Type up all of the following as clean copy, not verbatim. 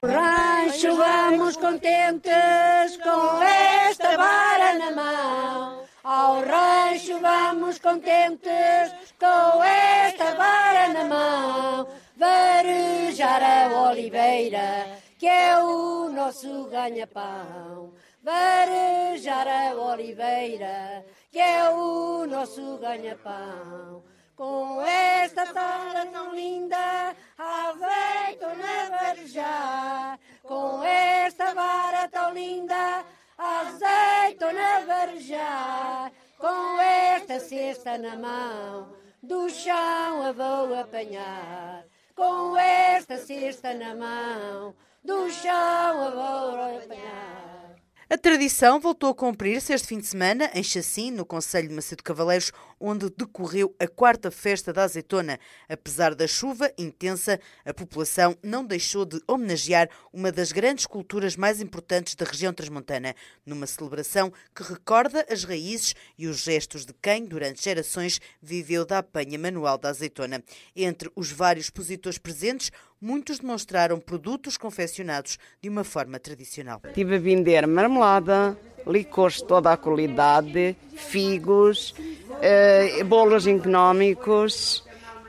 Rancho vamos contentes com esta vara na mão. Ao rancho vamos contentes com esta vara na mão. Varejar a oliveira, que é o nosso ganha-pão. Varejar a oliveira, que é o nosso ganha-pão. Com esta vara tão linda, azeitona varejar. Com esta vara tão linda, azeitona varejar. Com esta cesta na mão, do chão a vou apanhar. Com esta cesta na mão, do chão a vou apanhar. A tradição voltou a cumprir-se este fim de semana em Chacim, no concelho de Macedo Cavaleiros, onde decorreu a 4ª festa da azeitona. Apesar da chuva intensa, a população não deixou de homenagear uma das grandes culturas mais importantes da região transmontana, numa celebração que recorda as raízes e os gestos de quem, durante gerações, viveu da apanha manual da azeitona. Entre os vários expositores presentes, muitos demonstraram produtos confeccionados de uma forma tradicional. Estive a vender marmelada, licores de toda a qualidade, figos, bolos económicos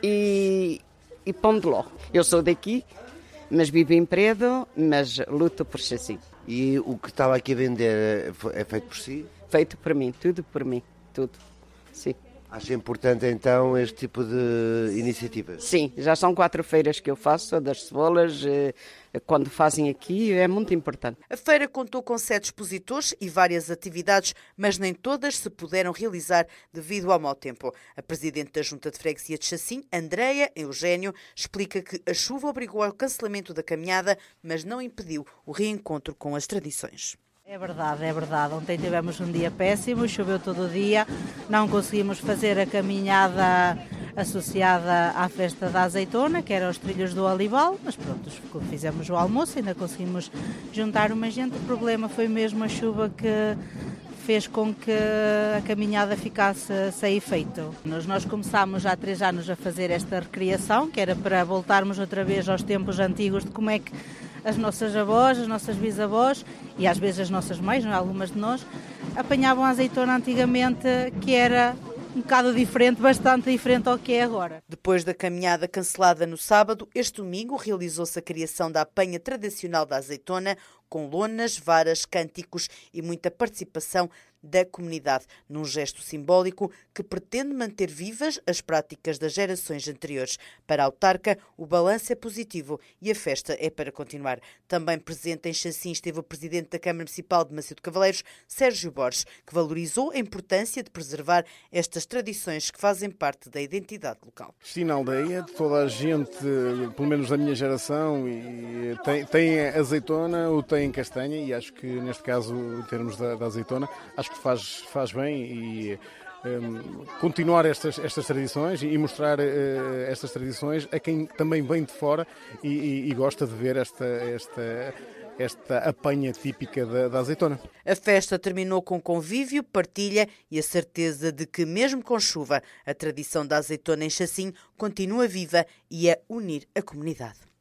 e pão de ló. Eu sou daqui, mas vivo em Peredo, mas luto por Chacim. E o que estava aqui a vender é feito por si? Feito por mim, tudo, sim. Acha importante então este tipo de iniciativas? Sim, já são 4 feiras que eu faço, das cebolas, quando fazem aqui, é muito importante. A feira contou com 7 expositores e várias atividades, mas nem todas se puderam realizar devido ao mau tempo. A presidente da Junta de Freguesia de Chacim, Andreia Eugênio, explica que a chuva obrigou ao cancelamento da caminhada, mas não impediu o reencontro com as tradições. É verdade. Ontem tivemos um dia péssimo, choveu todo o dia, não conseguimos fazer a caminhada associada à festa da azeitona, que era os trilhos do Olival, mas pronto, fizemos o almoço, ainda conseguimos juntar uma gente. O problema foi mesmo a chuva que fez com que a caminhada ficasse sem efeito. Nós começámos há 3 anos a fazer esta recriação, que era para voltarmos outra vez aos tempos antigos de como é que as nossas avós, as nossas bisavós e às vezes as nossas mães, algumas de nós, apanhavam a azeitona antigamente, que era um bocado diferente, bastante diferente ao que é agora. Depois da caminhada cancelada no sábado, este domingo realizou-se a criação da apanha tradicional da azeitona, com lonas, varas, cânticos e muita participação da comunidade, num gesto simbólico que pretende manter vivas as práticas das gerações anteriores. Para a autarca, o balanço é positivo e a festa é para continuar. Também presente em Chacim esteve o presidente da Câmara Municipal de Macedo Cavaleiros, Sérgio Borges, que valorizou a importância de preservar estas tradições que fazem parte da identidade local. Cresci na aldeia, toda a gente, pelo menos da minha geração, tem azeitona ou tem castanha, e acho que neste caso, em termos da azeitona, acho que faz bem e continuar estas tradições e mostrar estas tradições a quem também vem de fora e gosta de ver esta apanha típica da azeitona. A festa terminou com convívio, partilha e a certeza de que, mesmo com chuva, a tradição da azeitona em Chacim continua viva e a unir a comunidade.